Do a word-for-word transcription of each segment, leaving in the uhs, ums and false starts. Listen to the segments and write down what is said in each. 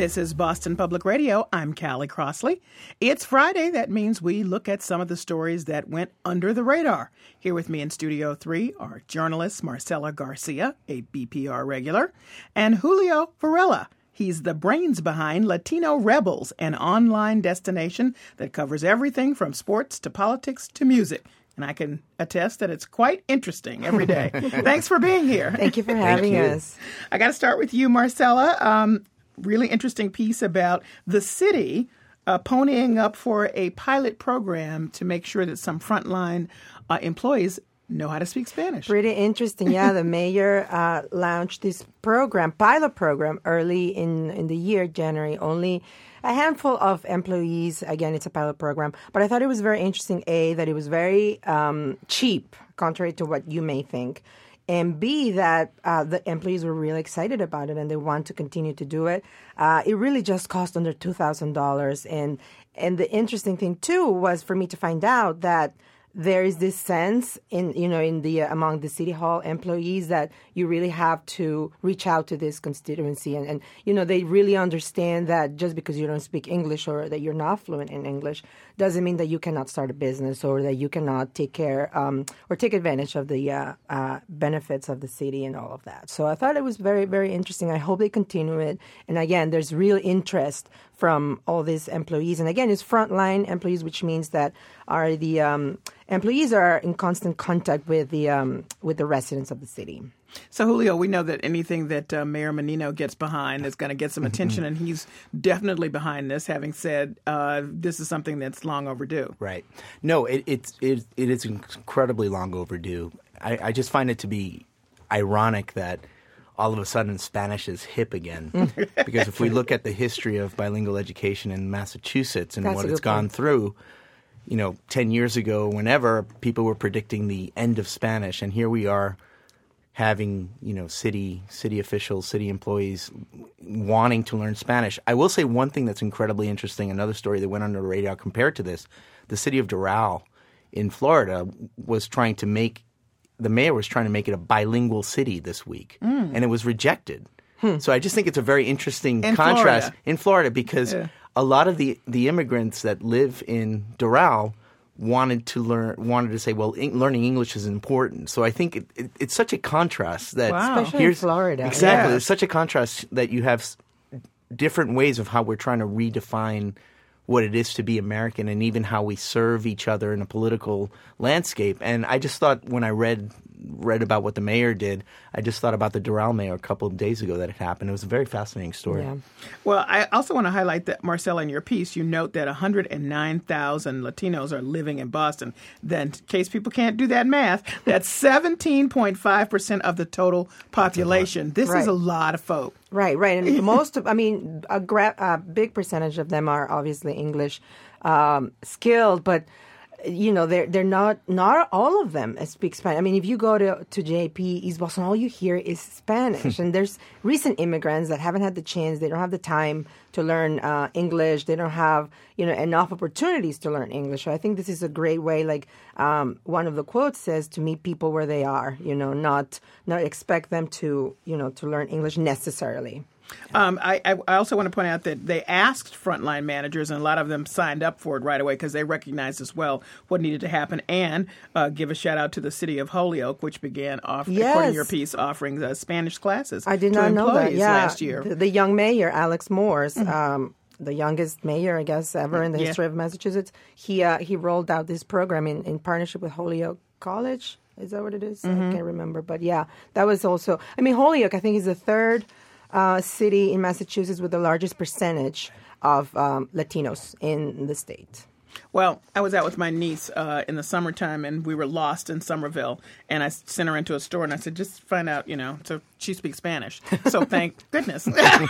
This is Boston Public Radio. I'm Callie Crossley. It's Friday. That means we look at some of the stories that went under the radar. Here with me in Studio three are journalist Marcela Garcia, a B P R regular, and Julio Varela. He's the brains behind Latino Rebels, an online destination that covers everything from sports to politics to music. And I can attest that it's quite interesting every day. Thanks for being here. Thank you for having us. I got to start with you, Marcela. Um, really interesting piece about the city uh, ponying up for a pilot program to make sure that some frontline uh, employees know how to speak Spanish. Pretty interesting. Yeah, the mayor uh, launched this program, pilot program, early in, in the year, January. Only a handful of employees. Again, it's a pilot program. But I thought it was very interesting, A, that it was very um, cheap, contrary to what you may think. And B, that uh, the employees were really excited about it and they want to continue to do it. Uh, it really just cost under two thousand dollars. And, and the interesting thing, too, was for me to find out that there is this sense in, you know, in the uh, among the City Hall employees that you really have to reach out to this constituency. And, and, you know, they really understand that just because you don't speak English or that you're not fluent in English doesn't mean that you cannot start a business or that you cannot take care um, or take advantage of the uh, uh, benefits of the city and all of that. So I thought it was very, very interesting. I hope they continue it. And again, there's real interest from all these employees. And again, it's frontline employees, which means that are the um, employees are in constant contact with the um, with the residents of the city. So, Julio, we know that anything that uh, Mayor Menino gets behind is going to get some attention, and he's definitely behind this, having said uh, this is something that's long overdue. Right. No, it, it's, it, it is incredibly long overdue. I, I just find it to be ironic that all of a sudden Spanish is hip again. Because if we look at the history of bilingual education in Massachusetts and That's what a it's good gone point. through, you know, ten years ago, whenever, people were predicting the end of Spanish, and here we are having, you know, city city officials, city employees wanting to learn Spanish. I will say one thing that's incredibly interesting, another story that went under the radar compared to this, the city of Doral in Florida was trying to make, the mayor was trying to make it a bilingual city this week, mm. and it was rejected. Hmm. So I just think it's a very interesting in contrast Florida. in Florida because yeah. a lot of the, the immigrants that live in Doral wanted to learn, wanted to say, well, in, learning English is important. So I think it, it, it's such a contrast that wow. Especially here's, in Florida. Exactly. Yeah. There's such a contrast that you have s- different ways of how we're trying to redefine what it is to be American and even how we serve each other in a political landscape. And I just thought when I read read about what the mayor did, I just thought about the Doral mayor a couple of days ago that it happened. It was a very fascinating story. Yeah. Well, I also want to highlight that, Marcela, in your piece, you note that one hundred nine thousand Latinos are living in Boston. Then, in case people can't do that math, that's seventeen point five percent of the total population. This right. is a lot of folk. Right, right. And most of, I mean, a, gra- a big percentage of them are obviously English um, skilled, but you know, they're they're not not all of them speak Spanish. I mean, if you go to to J P East Boston, all you hear is Spanish. And there's recent immigrants that haven't had the chance. They don't have the time to learn uh, English. They don't have, you know, enough opportunities to learn English. So I think this is a great way. Like um, one of the quotes says, to meet people where they are. You know, not not expect them to, you know, to learn English necessarily. Um, I, I also want to point out that they asked frontline managers, and a lot of them signed up for it right away because they recognized as well what needed to happen. And uh, give a shout out to the city of Holyoke, which began, off, yes. according to your piece, offering uh, Spanish classes. I did to not know that. Yeah, last year. The, the young mayor, Alex Morse, mm-hmm. um, the youngest mayor, I guess, ever in the yeah. history of Massachusetts, he uh, he rolled out this program in, in partnership with Holyoke College. Is that what it is? Mm-hmm. I can't remember, but yeah, that was also. I mean, Holyoke, I think, is the third Uh, city in Massachusetts with the largest percentage of um, Latinos in the state. Well, I was out with my niece uh, in the summertime, and we were lost in Somerville. And I sent her into a store, and I said, just find out, you know, so she speaks Spanish. So thank goodness.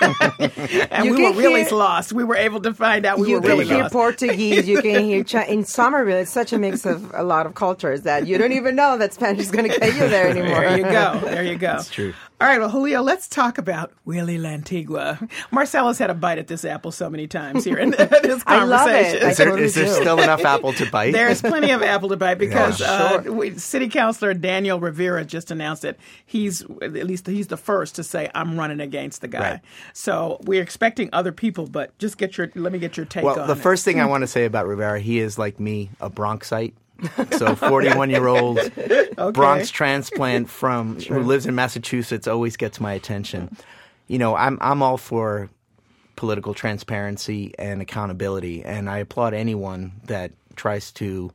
And you we were really hear, lost. We were able to find out we you were really lost. You can hear lost. Portuguese. You can hear Ch- in Somerville. It's such a mix of a lot of cultures that you don't even know that Spanish is going to get you there anymore. There you go. There you go. That's true. All right, well, Julio, let's talk about Willie Lantigua. Marcela's had a bite at this apple so many times here in this conversation. I love it. I Is there, totally is there do. still enough apple to bite? There's plenty of apple to bite because Yeah, uh, sure. we, City Councilor Daniel Rivera just announced that he's, at least he's he's the first to say, I'm running against the guy. Right. So we're expecting other people, but just get your let me get your take well, on the it. first thing I want to say about Rivera, he is like me, a Bronxite. So forty-one-year-old Okay. Bronx transplant from who lives in Massachusetts always gets my attention. You know, I'm I'm all for political transparency and accountability, and I applaud anyone that tries to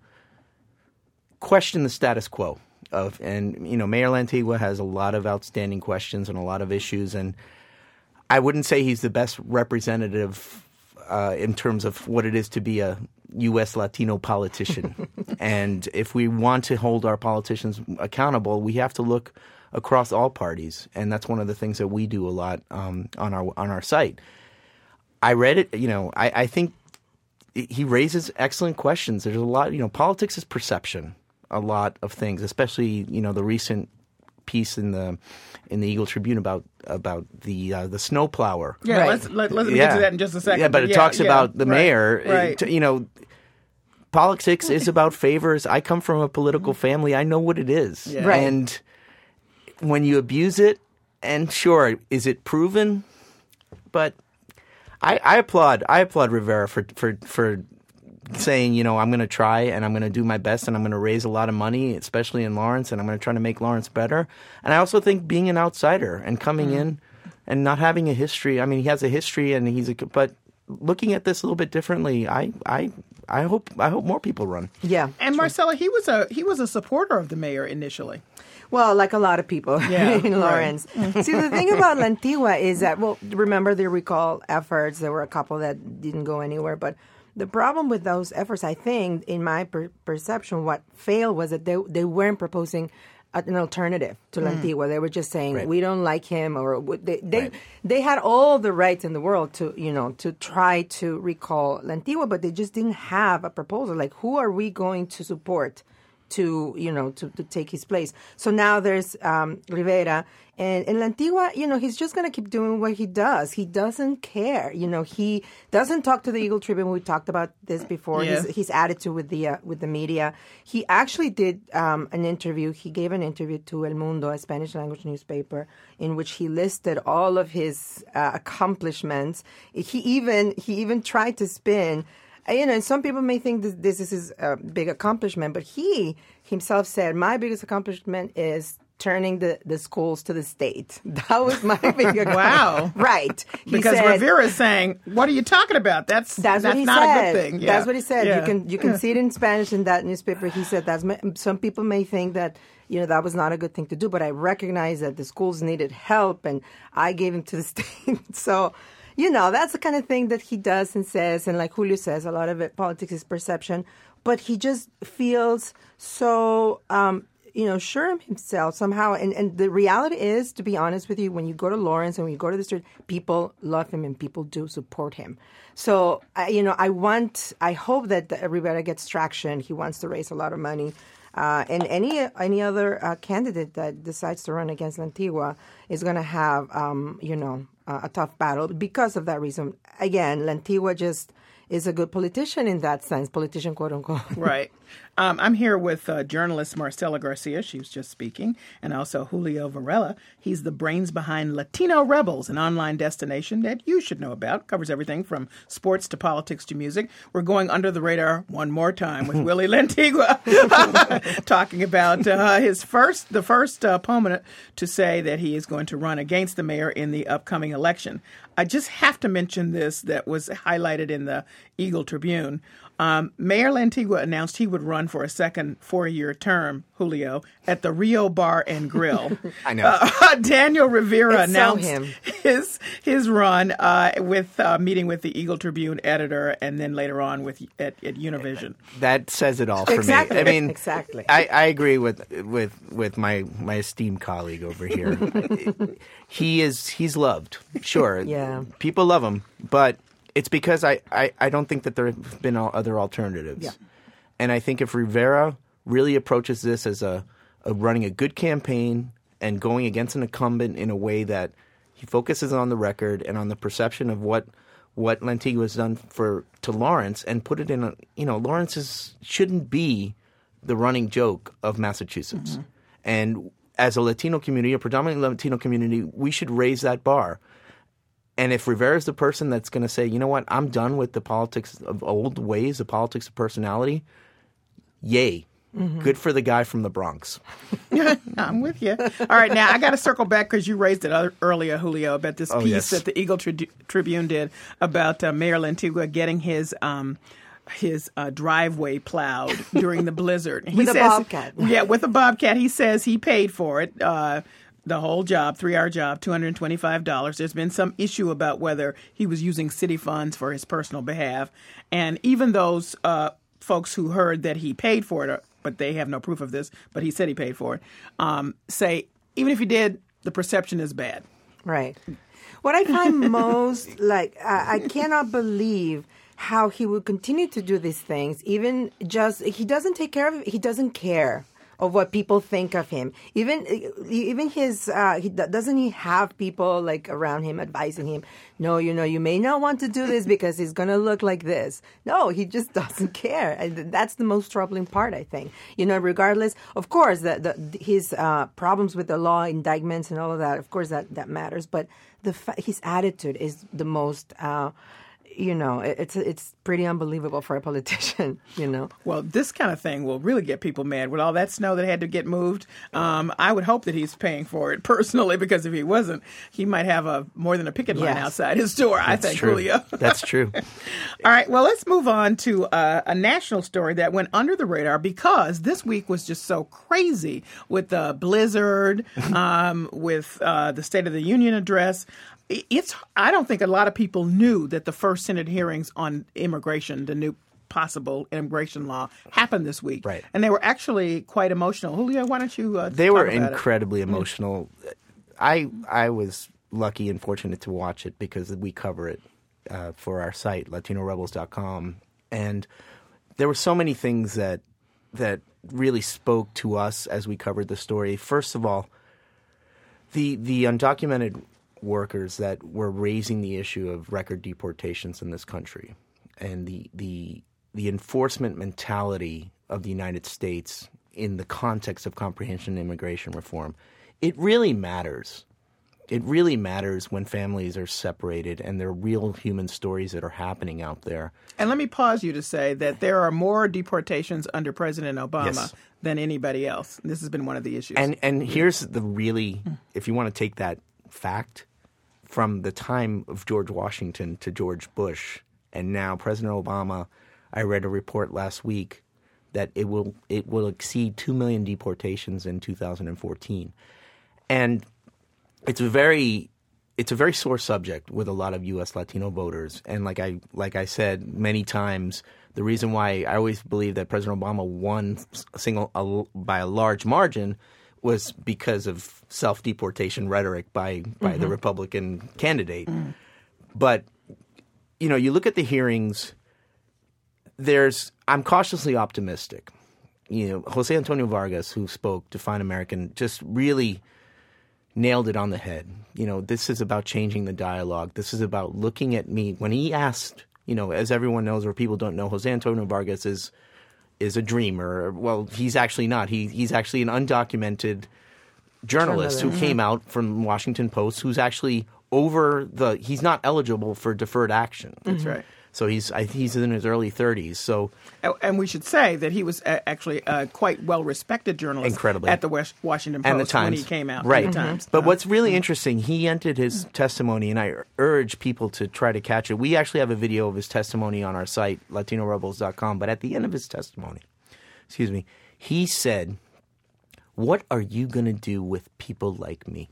question the status quo of. And you know, Mayor Lantigua has a lot of outstanding questions and a lot of issues, and I wouldn't say he's the best representative uh, in terms of what it is to be a U S Latino politician. And if we want to hold our politicians accountable, we have to look across all parties, and that's one of the things that we do a lot um, on our on our site. I read it. You know, I, I think he raises excellent questions. There's a lot. You know, politics is perception. A lot of things, especially you know the recent piece in the in the Eagle Tribune about about the uh, the snowplower. Yeah, Right. let's let, let's Yeah. get to that in just a second. Yeah, but it yeah, talks yeah, about the right, mayor. Right. It- you know, politics is about favors. I come from a political family. I know what it is. Yeah. Right. And when you abuse it, and sure, is it proven? But I, I applaud. I applaud Rivera for for for saying, you know, I'm going to try and I'm going to do my best and I'm going to raise a lot of money, especially in Lawrence, and I'm going to try to make Lawrence better. And I also think being an outsider and coming Mm. in and not having a history. I mean, he has a history, and he's a but looking at this a little bit differently. I I I hope I hope more people run. Yeah. And Marcella, he was a he was a supporter of the mayor initially. Well, like a lot of people Yeah, in right. Lawrence. See, the thing about Lantigua is that, well, remember the recall efforts. There were a couple that didn't go anywhere. But the problem with those efforts, I think, in my per- perception, what failed was that they, they weren't proposing an alternative to Lantigua. They were just saying, Right. we don't like him. Or they they, Right. they had all the rights in the world to, you know, to try to recall Lantigua, but they just didn't have a proposal. Like, who are we going to support to, you know, to, to take his place? So now there's um, Rivera. And, and Lantigua, you know, he's just going to keep doing what he does. He doesn't care. You know, he doesn't talk to the Eagle Tribune. We talked about this before. Yeah. His, his attitude with the uh, with the media. He actually did um, an interview. He gave an interview to El Mundo, a Spanish language newspaper, in which he listed all of his uh, accomplishments. He even he even tried to spin. Uh, You know, and some people may think that this is his uh, big accomplishment, but he himself said, my biggest accomplishment is turning the, the schools to the state. That was my big accomplishment. Wow. Right. He Because said, Rivera is saying, what are you talking about? That's that's, that's what he not said. a good thing. Yeah. That's what he said. Yeah. You can you can see it in Spanish in that newspaper. He said that's my, some people may think that, you know, that was not a good thing to do, but I recognize that the schools needed help, and I gave him to the state. So, you know, that's the kind of thing that he does and says, and like Julio says, a lot of it, politics is perception, but he just feels so, um, you know, sure of himself somehow. And, and the reality is, to be honest with you, when you go to Lawrence and when you go to the street, people love him and people do support him. So, I, you know, I want, I hope that the, Rivera gets traction. He wants to raise a lot of money. Uh, and any any other uh, candidate that decides to run against Lantigua is going to have, um, you know, uh, a tough battle because of that reason. Again, Lantigua just is a good politician in that sense, politician, quote unquote. Right. Um, I'm here with uh, journalist Marcela Garcia. She was just speaking. And also Julio Varela. He's the brains behind Latino Rebels, an online destination that you should know about. Covers everything from sports to politics to music. We're going under the radar one more time with Willie Lantigua, talking about uh, his first, the first uh, opponent to say that he is going to run against the mayor in the upcoming election. I just have to mention this that was highlighted in the Eagle Tribune. Um, Mayor Lantigua announced he would run for a second four-year term, Julio, at the Rio Bar and Grill. I know. Uh, Daniel Rivera It's so announced him. his his run uh, with uh, meeting with the Eagle Tribune editor, and then later on with at, at Univision. That says it all for Exactly. me. I mean, Exactly. I, I agree with with with my my esteemed colleague over here. he is he's loved, sure. Yeah. People love him, but it's because I, I, I don't think that there have been other alternatives. Yeah. And I think if Rivera really approaches this as a, a running a good campaign and going against an incumbent in a way that he focuses on the record and on the perception of what what Lantigua has done for to Lawrence, and put it in a, you know, Lawrence is, shouldn't be the running joke of Massachusetts. Mm-hmm. And as a Latino community, a predominantly Latino community, we should raise that bar. And if Rivera is the person that's going to say, you know what, I'm done with the politics of old ways, the politics of personality, yay. Mm-hmm. Good for the guy from the Bronx. I'm with you. All right, now I got to circle back because you raised it earlier, Julio, about this oh, piece yes. that the Eagle Tri- Tribune did about uh, Mayor Lantigua getting his um, his uh, driveway plowed during the blizzard. He with says, a bobcat. Yeah, with a bobcat. He says he paid for it. Uh, the whole job, three-hour job, two hundred twenty-five dollars. There's been some issue about whether he was using city funds for his personal behalf. And even those uh, folks who heard that he paid for it, but they have no proof of this, but he said he paid for it, um, say, even if he did, the perception is bad. Right. What I find most, like, I, I cannot believe how he would continue to do these things, even just, he doesn't take care of it, he doesn't care of what people think of him. Even even his, uh, he, doesn't he have people like around him advising him, no, you know, you may not want to do this because he's going to look like this. No, he just doesn't care. And that's the most troubling part, I think. You know, regardless, of course, the, the, his uh, problems with the law, indictments and all of that, of course, that, that matters. But the his attitude is the most... Uh, You know, it's it's pretty unbelievable for a politician, you know. Well, this kind of thing will really get people mad. With all that snow that had to get moved, um, I would hope that he's paying for it personally, because if he wasn't, he might have a more than a picket line yes. outside his door, That's I think, true. Julio. That's true. All right, well, let's move on to uh, a national story that went under the radar because this week was just so crazy with the blizzard, um, with uh, the State of the Union address. It's. I don't think a lot of people knew that the first Senate hearings on immigration, the new possible immigration law, happened this week. Right. And they were actually quite emotional. Julio, why don't you uh, They talk were about incredibly it? emotional. I I was lucky and fortunate to watch it because we cover it uh, for our site, Latino Rebels dot com. And there were so many things that that really spoke to us as we covered the story. First of all, the the undocumented workers that were raising the issue of record deportations in this country, and the the the enforcement mentality of the United States in the context of comprehension immigration reform, it really matters. It really matters when families are separated and there are real human stories that are happening out there. And let me pause you to say that there are more deportations under President Obama Yes. than anybody else. This has been one of the issues. And and here's the really, if you want to take that fact, from the time of George Washington to George Bush and now President Obama, I read a report last week that it will it will exceed two million deportations in two thousand fourteen. And it's a very it's a very sore subject with a lot of U S Latino voters. And like I like I said many times, the reason why I always believe that President Obama won a single a, by a large margin was because of self-deportation rhetoric by, by mm-hmm. the Republican candidate. Mm. But, you know, you look at the hearings, there's – I'm cautiously optimistic. You know, Jose Antonio Vargas, who spoke to Fine American, just really nailed it on the head. You know, this is about changing the dialogue. This is about looking at me. When he asked, you know, as everyone knows or people don't know, Jose Antonio Vargas is – is a dreamer. Well, he's actually not. He he's actually an undocumented journalist who came out from Washington Post who's actually over the – he's not eligible for deferred action. That's right. So he's I, he's in his early thirties. So and we should say that he was a, actually a quite well-respected journalist incredibly. At the West Washington Post and the Times. when he came out. Right. And the Times. But uh-huh. what's really interesting, he entered his testimony, and I urge people to try to catch it. We actually have a video of his testimony on our site, Latino Rebels dot com. But at the end of his testimony, excuse me, he said, "What are you going to do with people like me?"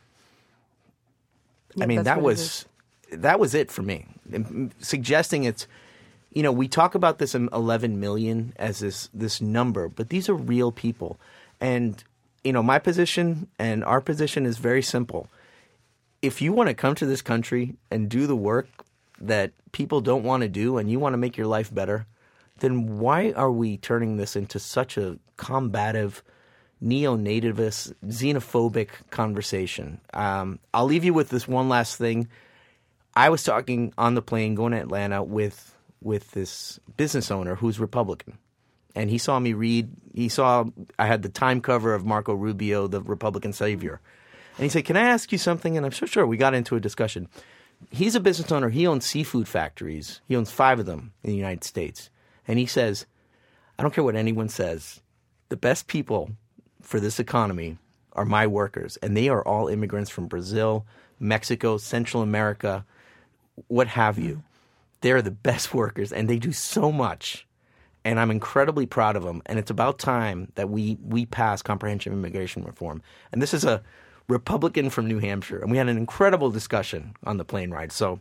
Yeah, I mean, that was that was it for me. Suggesting it's, you know, we talk about this eleven million as this this number, but these are real people. And, you know, my position and our position is very simple. If you want to come to this country and do the work that people don't want to do and you want to make your life better, then why are we turning this into such a combative, neo-nativist, xenophobic conversation? Um, I'll leave you with this one last thing. I was talking on the plane going to Atlanta with with this business owner who's Republican. and he saw me read. He saw I had the Time cover of Marco Rubio, the Republican savior. And he said, can I ask you something? And I'm sure, sure. We got into a discussion. He's a business owner. He owns seafood factories. He owns five of them in the United States. And he says, I don't care what anyone says. The best people for this economy are my workers. And they are all immigrants from Brazil, Mexico, Central America, what have you. They're the best workers, and they do so much. And I'm incredibly proud of them. And it's about time that we, we pass comprehensive immigration reform. And this is a Republican from New Hampshire. And we had an incredible discussion on the plane ride. So,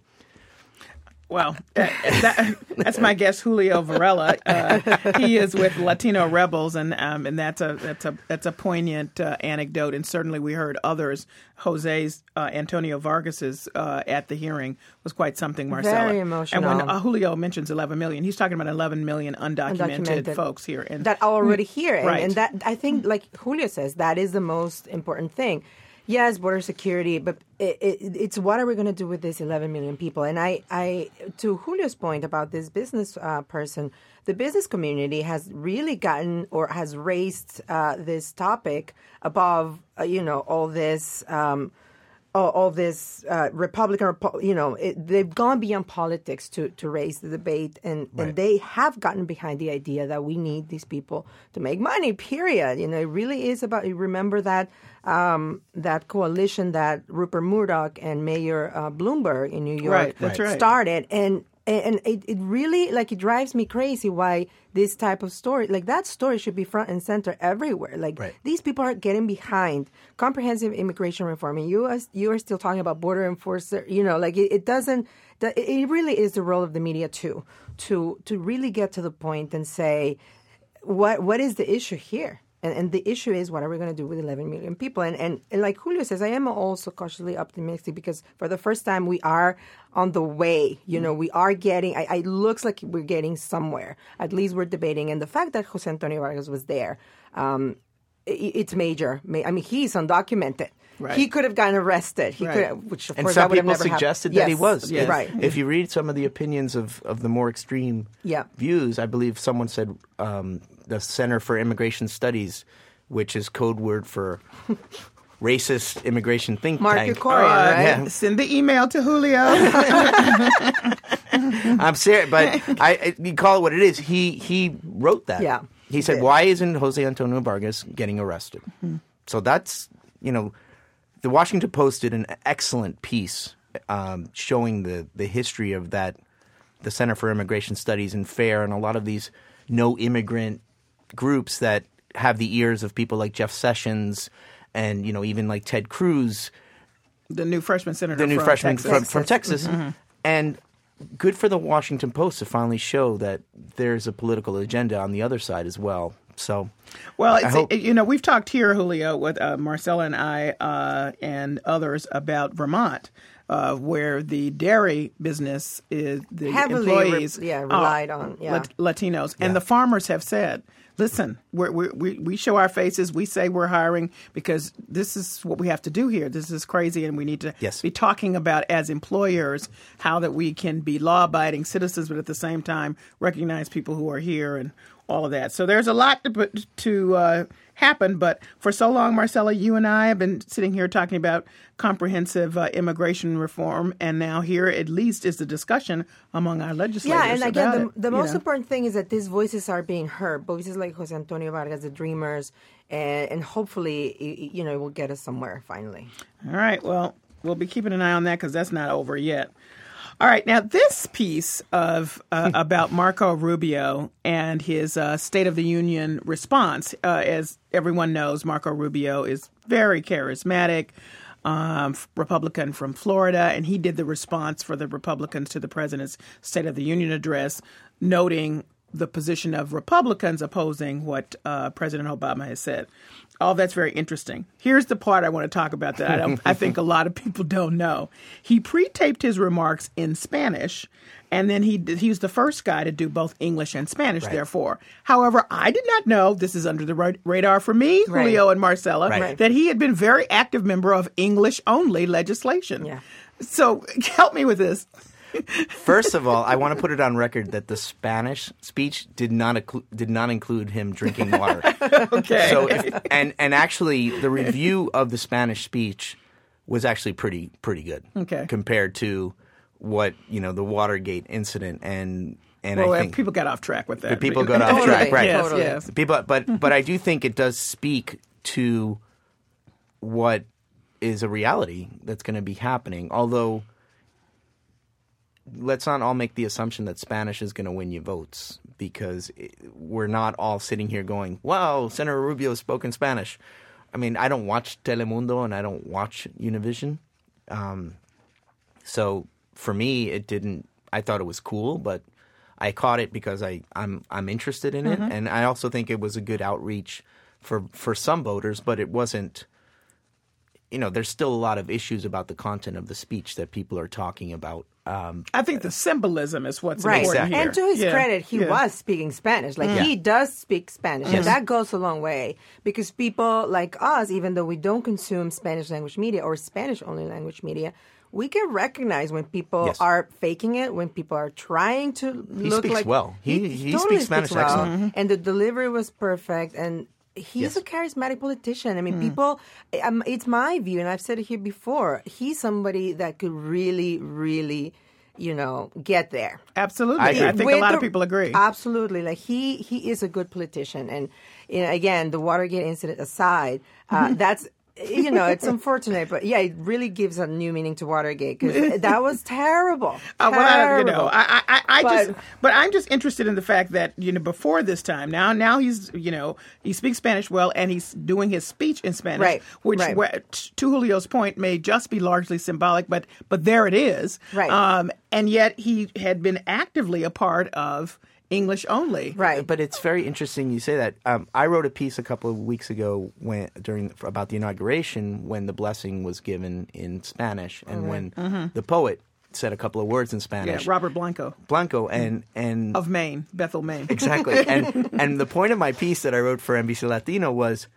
well, that, that, that's my guest, Julio Varela. Uh, he is with Latino Rebels, and um, and that's a that's a that's a poignant uh, anecdote. And certainly, we heard others. Jose's uh, Antonio Vargas's uh, at the hearing was quite something, Marcella. Very emotional. And when uh, Julio mentions eleven million, he's talking about eleven million undocumented, undocumented folks here, and that are already here. And, right. and that I think, like Julio says, that is the most important thing. Yes, border security, but it, it, it's what are we going to do with these eleven million people? And I, I, to Julio's point about this business uh, person, the business community has really gotten or has raised uh, this topic above, uh, you know, all this, um, all, all this uh, Republican, you know, it, they've gone beyond politics to, to raise the debate, and, right. and they have gotten behind the idea that we need these people to make money. Period. You know, it really is about. You remember that. Um, that coalition that Rupert Murdoch and Mayor uh, Bloomberg in New York right, that's right. started, and and it, it really like it drives me crazy why this type of story, like that story, should be front and center everywhere. Like right. these people are getting behind comprehensive immigration reform, and you are, you are still talking about border enforcer. You know, like it, it doesn't. It really is the role of the media too to to really get to the point and say what what is the issue here. And, and the issue is, what are we going to do with eleven million people? And, and and like Julio says, I am also cautiously optimistic because for the first time we are on the way. You know, we are getting, I, it looks like we're getting somewhere. At least we're debating. And the fact that Jose Antonio Vargas was there, um, it, it's major. I mean, he's undocumented. Right. He could have gotten arrested. He right. could have, which of and course some that would have people never suggested happened. that Yes. he was. Yes. Right. If you read some of the opinions of, of the more extreme yeah. views, I believe someone said um, the Center for Immigration Studies, which is code word for racist immigration think Mark tank. Ukorian, Uh, right? Yeah. Send the email to Julio. I'm serious, but I, I you call it what it is. He he wrote that. Yeah. He said, Yeah. "Why isn't Jose Antonio Vargas getting arrested?" Mm-hmm. So that's you know, the Washington Post did an excellent piece um, showing the the history of that, the Center for Immigration Studies and FAIR, and a lot of these no immigrant groups that have the ears of people like Jeff Sessions and, you know, even like Ted Cruz. The new freshman senator The new from freshman Texas. from, from Texas. Mm-hmm. And good for the Washington Post to finally show that there's a political agenda on the other side as well. So, well, I it's, hope- it, you know, we've talked here, Julio, with uh, Marcella and I uh, and others about Vermont. Uh, where the dairy business is, the Heavily employees re- yeah, are relied on, yeah. Lat- Latinos. Yeah. And the farmers have said, listen, we're, we're, we we show our faces, we say we're hiring because this is what we have to do here. This is crazy, and we need to Yes. be talking about, as employers, how that we can be law-abiding citizens, but at the same time recognize people who are here and all of that. So there's a lot to put, to uh, happen, but for so long, Marcella, you and I have been sitting here talking about comprehensive uh, immigration reform, and now here at least is the discussion among our legislators. Yeah, and again, about the, it, the you most know. important thing is that these voices are being heard. Voices like Jose Antonio Vargas, the Dreamers, and, and hopefully, y- you know, it will get us somewhere finally. All right, well, we'll be keeping an eye on that because that's not over yet. All right, now this piece of uh, about Marco Rubio and his uh, State of the Union response, uh, as everyone knows, Marco Rubio is very charismatic, um, Republican from Florida, and he did the response for the Republicans to the president's State of the Union address, noting the position of Republicans opposing what uh, President Obama has said. All that's very interesting. Here's the part I want to talk about that I, don't, I think a lot of people don't know. He pre-taped his remarks in Spanish, and then he he was the first guy to do both English and Spanish, Right. therefore. However, I did not know, this is under the ra- radar for me, Right. Julio and Marcella, Right. that he had been a very active member of English-only legislation. Yeah. So help me with this. First of all, I want to put it on record that the Spanish speech did not inclu- did not include him drinking water. Okay. So, if, and and actually, the review of the Spanish speech was actually pretty pretty good. Okay. Compared to what you know the Watergate incident and and well, I think people got off track with that. people got off track, right? Yes, Totally. yes. People, but but I do think it does speak to what is a reality that's going to be happening. Although, let's not all make the assumption that Spanish is going to win you votes, because it, we're not all sitting here going, "Wow, Senator Rubio spoke in Spanish." I mean, I don't watch Telemundo and I don't watch Univision, um, so for me, it didn't. I thought it was cool, but I caught it because I I'm I'm interested in it, Mm-hmm. and I also think it was a good outreach for for some voters, but it wasn't. You know, there's still a lot of issues about the content of the speech that people are talking about. Um, I think the symbolism is what's Right. important Exactly. here. And to his Yeah. credit, he Yeah. was speaking Spanish. Like, Yeah. he does speak Spanish. And that goes a long way. Because people like us, even though we don't consume Spanish language media or Spanish only language media, we can recognize when people Yes. are faking it, when people are trying to He look speaks like... well. He- he totally speaks Spanish well. excellent. And the delivery was perfect. And he's Yes. a charismatic politician. I mean, people... Um, it's my view, and I've said it here before. He's somebody that could really, really... you know, get there. Absolutely. I I, agree. think With a lot the- of people agree. Absolutely. Like, he he is a good politician. And, you know, again, the Watergate incident aside, uh, that's, you know, it's unfortunate. But, yeah, it really gives a new meaning to Watergate, because that was terrible. Uh, well, I, you Terrible. know, I, I, I But- just, but I'm just interested in the fact that, you know, before this time, now, now he's, you know, he speaks Spanish well, and he's doing his speech in Spanish, Right, which, right. where- to Julio's point, may just be largely symbolic, but, but there it is. Right. Um, and yet he had been actively a part of English only. Right. But it's very interesting you say that. Um, I wrote a piece a couple of weeks ago when during about the inauguration when the blessing was given in Spanish, and when the poet said a couple of words in Yeah, Spanish. Robert Blanco Blanco and and of Maine, Bethel, Maine. exactly. And and the point of my piece that I wrote for N B C Latino was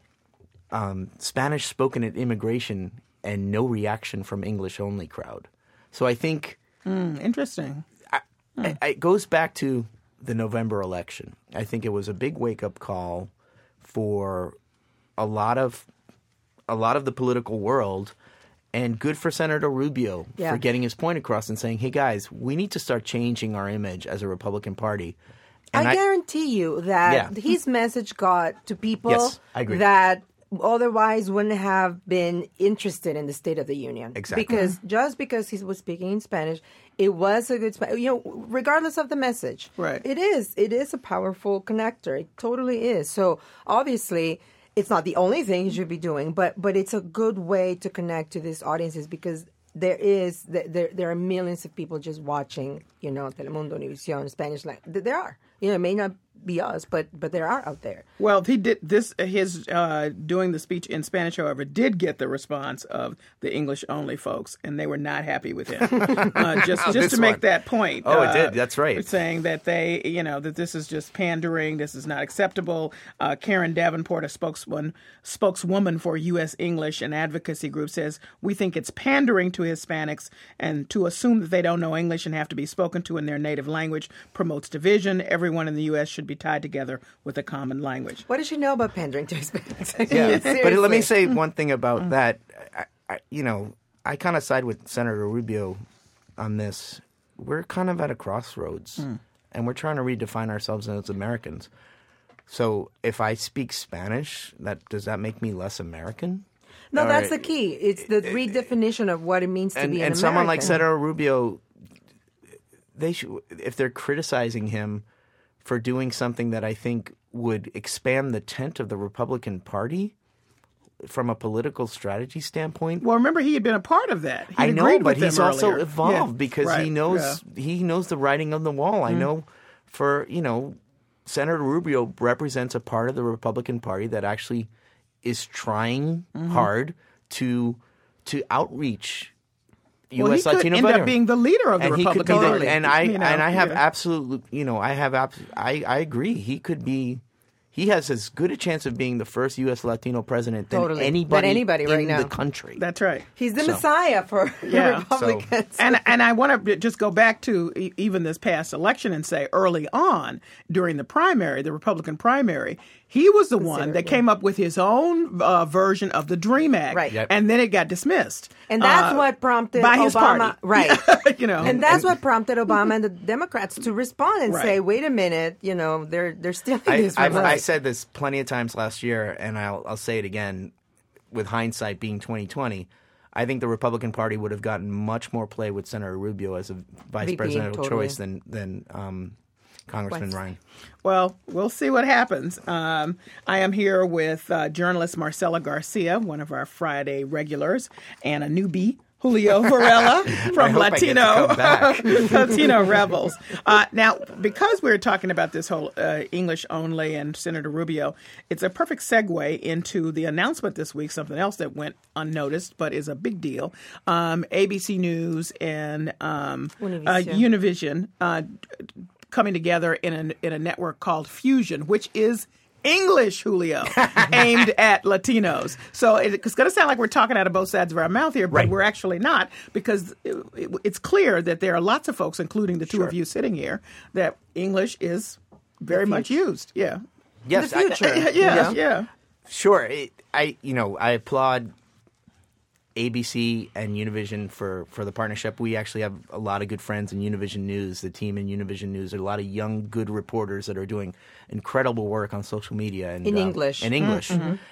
um, Spanish spoken at immigration and no reaction from English only crowd. So I think Mm, interesting. I, I, it goes back to the November election. I think it was a big wake up call for a lot of a lot of the political world, and good for Senator Rubio Yeah. for getting his point across and saying, "Hey guys, we need to start changing our image as a Republican Party." And I, guarantee you that Yeah. his message got to people Yes, I agree. that otherwise wouldn't have been interested in the State of the Union. Exactly. Because just because he was speaking in Spanish, it was a good, Spa- you know, regardless of the message. Right. It is. It is a powerful connector. It totally is. So obviously, it's not the only thing he should be doing, but but it's a good way to connect to these audiences, because there is there there are millions of people just watching, you know, Telemundo, Univision, Spanish. Like there are, you know, it may not be us, but but there are out there. Well, he did this. His uh, doing the speech in Spanish, however, did get the response of the English only folks, and they were not happy with him. uh, just just This to make one. that point. Oh, it uh, did. That's right. Saying that they, you know, that this is just pandering. This is not acceptable. Uh, Karen Davenport, a spokeswoman spokeswoman for U S English, an advocacy group, says we think it's pandering to Hispanics, and to assume that they don't know English and have to be spoken to in their native language promotes division. Everyone in the U S should be tied together with a common language. What does she know about pandering to Hispanics? Yeah, but let me Seriously. say one thing about that. I, I, you know, I kind of side with Senator Rubio on this. We're kind of at a crossroads, and we're trying to redefine ourselves as Americans. So if I speak Spanish, that does that make me less American? No, Or- that's the key. It's the redefinition of what it means to and, be an and someone like American. Senator Rubio, they should, if they're criticizing him for doing something that I think would expand the tent of the Republican Party from a political strategy standpoint. Well, remember, he had been a part of that. He I know, agreed but with he's them also earlier. evolved Yeah, because he right, knows yeah. he knows the writing on the wall. I know for you know, Senator Rubio represents a part of the Republican Party that actually is trying Mm-hmm. hard to to outreach Well, U S he could Latino end voter. up being the leader of the and he could Republican be the- Party. and I you know, and I have yeah. absolute you know I have abs- I I agree he could be he has as good a chance of being the first U S Latino president than Totally. anybody, Than anybody in right now. the country. That's right. He's the So- messiah for Yeah. Republicans. And and I want to just go back to e- even this past election and say early on during the primary, the Republican primary, he was the one that yeah. came up with his own uh, version of the DREAM Act, Right. Yep. and then it got dismissed. And that's uh, what prompted by his Obama, party. right? you know, And that's what prompted Obama and the Democrats to respond and Right. say, "Wait a minute, you know, they're they're stealing I, this I've, from us." I said this plenty of times last year, and I'll, I'll say it again. With hindsight being twenty twenty, I think the Republican Party would have gotten much more play with Senator Rubio as a vice V P, presidential totally. choice than than um, Congressman West. Ryan. Well, we'll see what happens. Um, I am here with uh, journalist Marcela Garcia, one of our Friday regulars, and a newbie, Julio Varela from hope I get to Latino come back. Latino Rebels. Uh, now, because we're talking about this whole uh, English only and Senator Rubio, it's a perfect segue into the announcement this week, something else that went unnoticed but is a big deal. Um, A B C News and um, Univision. Uh, Univision uh, coming together in a, in a network called Fusion, which is English, Julio, aimed at Latinos. So it, it's going to sound like we're talking out of both sides of our mouth here, but Right. we're actually not, because it, it, it's clear that there are lots of folks, including the two Sure. of you sitting here, that English is very much used. Yeah. Yes, The I- future. Yeah, yeah. yeah. Sure. It, I you know I applaud A B C and Univision for, for the partnership. We actually have a lot of good friends in Univision News, the team in Univision News. There are a lot of young, good reporters that are doing incredible work on social media. And, In uh, English. In English.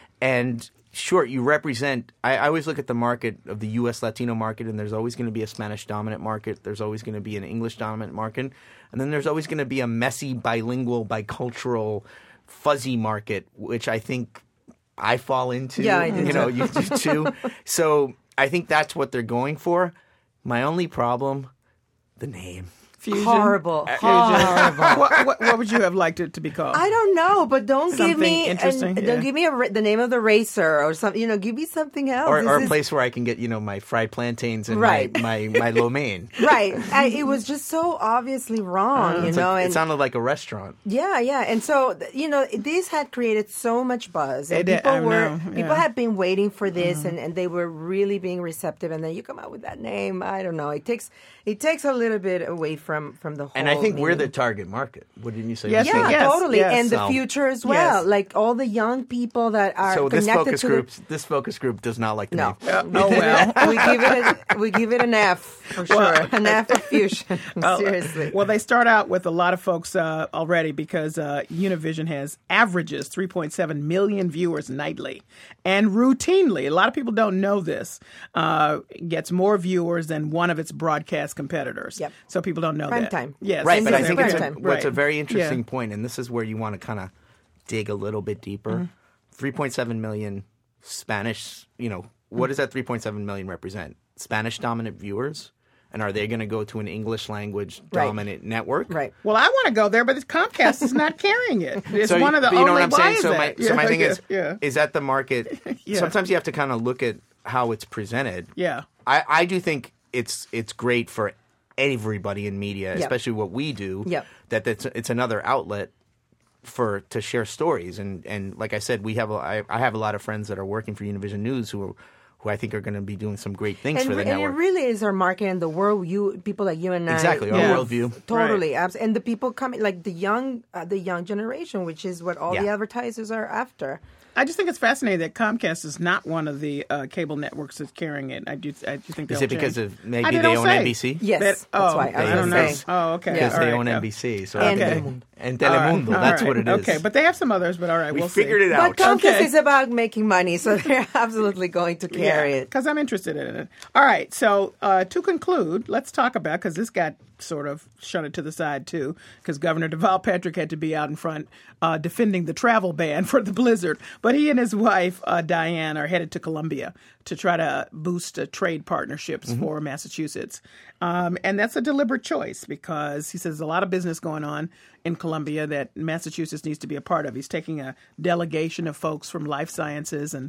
And sure, you represent, I, I always look at the market of the U S Latino market, and there's always going to be a Spanish-dominant market. There's always going to be an English-dominant market. And then there's always going to be a messy, bilingual, bicultural, fuzzy market, which I think I fall into. Yeah, I do You know, you do too. So I think that's what they're going for. My only problem, the name. Fusion. Horrible, Fusion. horrible. what, what, what would you have liked it to be called? I don't know, but don't give Something me interesting, an- yeah. don't give me a, ra- the name of the racer or something. You know, give me something else. Or, This or a is- place where I can get, you know, my fried plantains and Right. my, my, my lo mein. right? I, it was just so obviously wrong, you It's know. like- and it sounded like a restaurant. yeah, yeah, and so th- you know, this had created so much buzz, and It did, people I were know, people yeah. had been waiting for this, and, and they were really being receptive. And then you come out with that name. I don't know. It takes it takes a little bit away from from the whole. And I think we're the meaning. target market. What didn't you say? Yes, Yeah, yes, totally, yes. and the So- future as well. Yes. Like all the young people that are So this connected focus to group, this focus group does not like the No. name. oh, well. the, we give it a, we give it an F for sure, Well- an F for fusion. Oh, Seriously. Well, they start out with a lot of folks uh, already, because uh, Univision has averages three point seven million viewers nightly. And routinely, a lot of people don't know this, uh, gets more viewers than one of its broadcast competitors. Yep. So people don't know Prime that. time. Yes. Right, but I It's think prime it's a, time. what's a Right. very interesting Yeah. point, and this is where you want to kind of dig a little bit deeper. three point seven million Spanish, you know, what does that three point seven million represent? Spanish dominant viewers? And are they going to go to an English language Right. dominant network? Right. Well, I want to go there, but Comcast is not carrying it. It's So one you, of the but you only. know what I'm why saying? is So that? my, yeah, so my thing yeah, is, yeah. is that the market? Yeah. Sometimes you have to kind of look at how it's presented. Yeah. I, I do think it's it's great for everybody in media, Yep. especially what we do. Yep. That it's, it's another outlet for to share stories, and and like I said, we have a, I, I have a lot of friends that are working for Univision News who are, who I think are going to be doing some great things And, for the re- and it network. really is our market and the world. You people like you and I, Exactly, our Yeah. worldview. totally, abs- and the people coming like the young, uh, the young generation, which is what all the Yeah. advertisers are after. I just think it's fascinating that Comcast is not one of the uh, cable networks that's carrying it. I do, I do think Is they'll it because change. of maybe I they don't own say. N B C? Yes, That- that's oh, why I They was I don't own know. going N B to C. say. Oh, okay. Because All they right, own yeah. N B C. So And okay. Telemundo. And All right, Telemundo. all That's right, what it is. Okay, but they have some others, but all right, we we'll figured see. it But out. Comcast Okay. is about making money, so they're absolutely going to carry it. Because I'm interested in it. All right, so uh, to conclude, let's talk about, because this got sort of shunted to the side too, because Governor Deval Patrick had to be out in front uh, defending the travel ban for the blizzard. But he and his wife, uh, Diane, are headed to Colombia to try to boost uh, trade partnerships Mm-hmm. for Massachusetts. Um, and that's a deliberate choice, because he says there's a lot of business going on in Colombia that Massachusetts needs to be a part of. He's taking a delegation of folks from life sciences and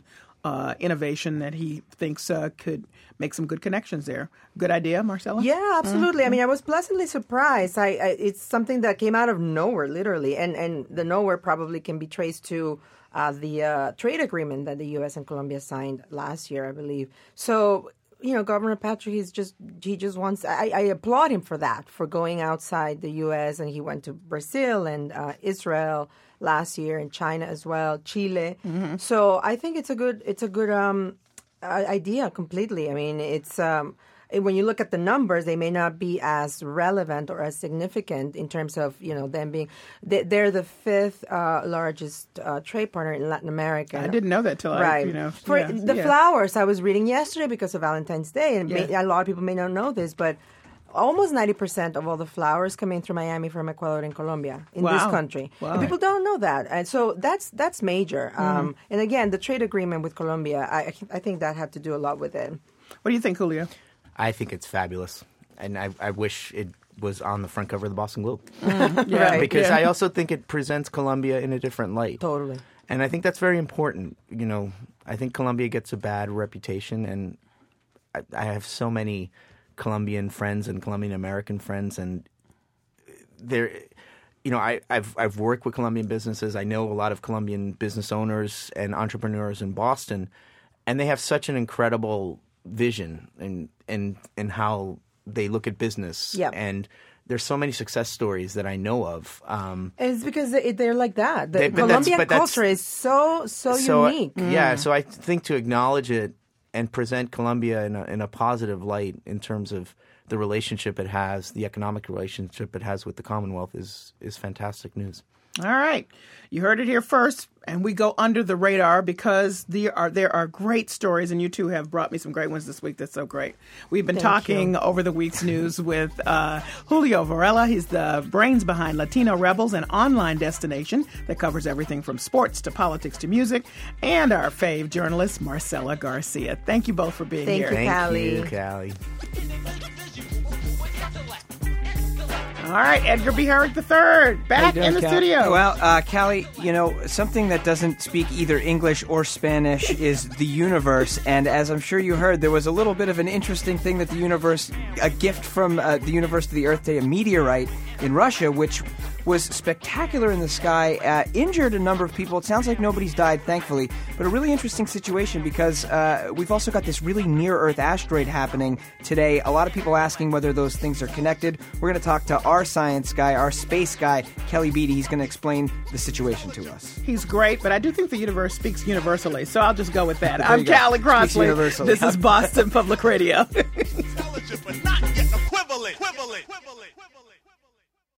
uh, innovation that he thinks uh, could make some good connections there. Good idea, Marcella? Yeah, absolutely. Mm-hmm. I mean, I was pleasantly surprised. I, I it's something that came out of nowhere, literally, and and the nowhere probably can be traced to uh, the uh, trade agreement that the U S and Colombia signed last year, I believe. So, you know, Governor Patrick, he's just he just wants. I, I applaud him for that, for going outside the U S, and he went to Brazil and uh, Israel last year, and China as well, Chile. Mm-hmm. So I think it's a good it's a good um, idea completely. I mean, it's. Um, When you look at the numbers, they may not be as relevant or as significant in terms of, you know, them being, they're the fifth uh, largest uh, trade partner in Latin America. I didn't know that till right. I, you know. For yeah, the yeah. flowers, I was reading yesterday because of Valentine's Day, and yeah. may, a lot of people may not know this, but almost ninety percent of all the flowers come in through Miami from Ecuador and Colombia in wow. this country. Wow. And people don't know that. And so that's that's major. Mm-hmm. Um, and again, the trade agreement with Colombia, I, I think that had to do a lot with it. What do you think, Julio? I think it's fabulous, and I, I wish it was on the front cover of the Boston Globe. Mm, yeah, right, because yeah. I also think it presents Colombia in a different light. Totally. And I think that's very important. You know, I think Colombia gets a bad reputation, and I, I have so many Colombian friends and Colombian American friends, and they're, you know, I, I've I've worked with Colombian businesses. I know a lot of Colombian business owners and entrepreneurs in Boston, and they have such an incredible vision and and and how they look at business. Yep. And there's so many success stories that I know of. Um, and it's because they, they're like that. The they, Colombian culture is so so, so unique. Mm. Yeah, so I think to acknowledge it and present Colombia in a, in a positive light in terms of the relationship it has, the economic relationship it has with the Commonwealth is is fantastic news. All right. You heard it here first, and we go under the radar because there are there are great stories, and you two have brought me some great ones this week. That's so great. We've been Thank talking you. over the week's news with uh, Julio Varela. He's the brains behind Latino Rebels, an online destination that covers everything from sports to politics to music, and our fave journalist, Marcella Garcia. Thank you both for being Thank here. you, Thank Callie. you, Callie. All right, Edgar B. Herrick the third, back doing, in the Cal? studio. Well, uh, Callie, you know, something that doesn't speak either English or Spanish is the universe. And as I'm sure you heard, there was a little bit of an interesting thing that the universe, a gift from uh, the universe to the Earth Day, a meteorite in Russia, which was spectacular in the sky, uh, injured a number of people. It sounds like nobody's died, thankfully, but a really interesting situation because uh, we've also got this really near-Earth asteroid happening today. A lot of people asking whether those things are connected. We're going to talk to our science guy, our space guy, Kelly Beatty. He's going to explain the situation to us. He's great, but I do think the universe speaks universally, so I'll just go with that. There I'm you go. Callie Crossley. universally. This is Boston Public Radio. Intelligent, but not yet equivalent. Equivalent. Equivalent. Equivalent.